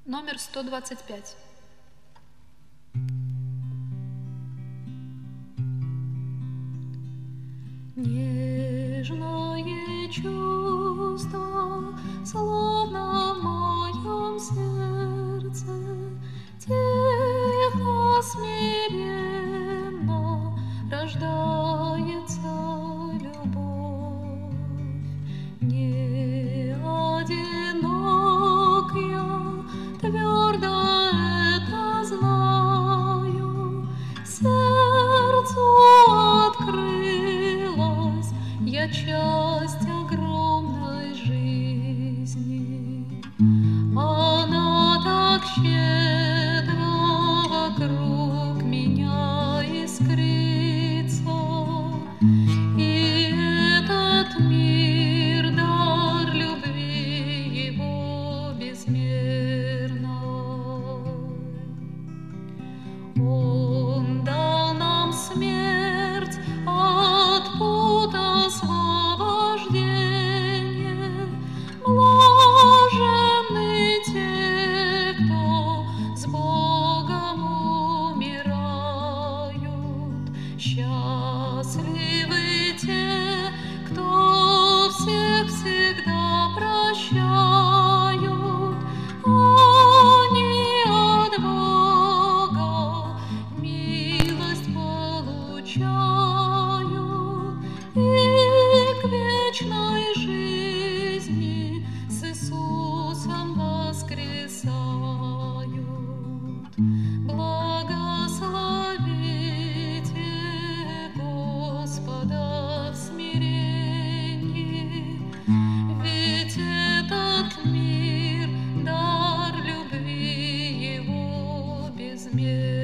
Номер 125. Нежное чувство, словно в моем сердце, тихо, смиренно рождается любовь. Не одинок я, твердо это знаю, сердцу открылась я часть огромной жизни. Она так щедро вокруг меня искрится, и этот мир — дар любви его безмерной. Он дал нам смерть от пут освобождения. Блаженны те, кто с Богом умирают, счастливы те, кто всех всегда прощают. Они от Бога милость получают и к вечной жизни с Иисусом воскресают. Благословите Господа в смирении, ведь этот мир — дар любви его безмерной.